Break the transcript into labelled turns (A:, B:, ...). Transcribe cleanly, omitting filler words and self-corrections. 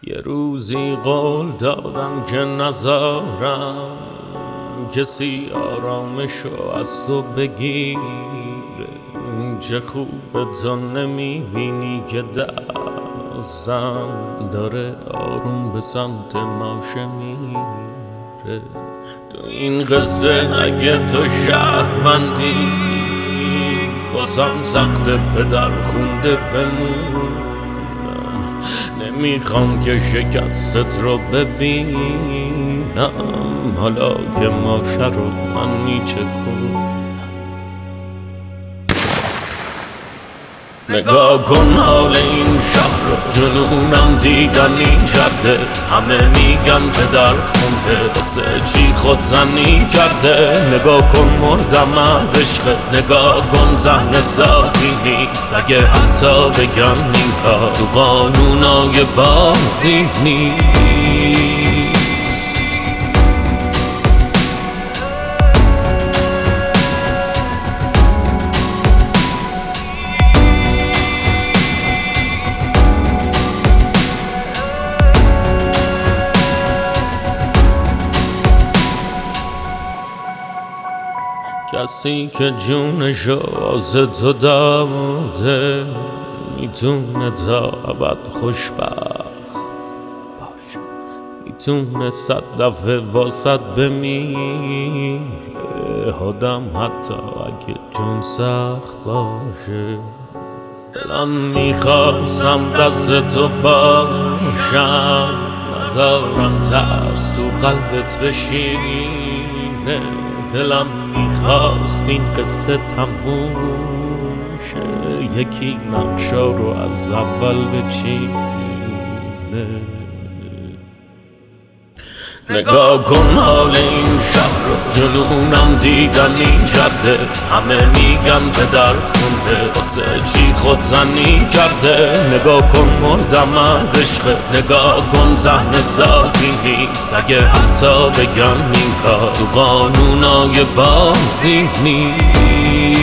A: یه روزی قول دادم که نذارم کسی آرامشو از تو بگیره. چه خوبه تو نمیبینی که دستم داره آروم به سمت ماشه میره. تو این قصه اگه تو شهروندی واسم سخت پدر خونده بمونم. نمیخوام که شکستت رو ببینم حالا که ماشه رو من میچکونم. نگاه کن حال این شهر رو، جنونم دیدنی کرده. همه میگن پدر خونده واسه چی خودزنی کرده. نگاه کن مردم از عشق، نگاه کن صحنه سازی نیست. اگه حتی بگن این کار تو قانونای بازی نیست. کسی که جونشو از تو داده میتونه تا ابد خوشبخت باشه. میتونه 100 دفعه واسط بمیره آدم حتی اگه جون سخت باشه. دلم میخواستم دست تو باشم، نذارم ترس تو قلبت بشینه. دلم میخواست این قصه تموم شه، یکی نقشا رو از اول بچینه. نگاه کن حال این شهر رو، جنونم دیدنی کرده. همه میگن پدر خونده واسه چی خودزنی کرده. نگاه کن مردم از عشق، نگاه کن صحنه سازی نیست. اگه حتی بگن این کار تو قانونای بازی نیست.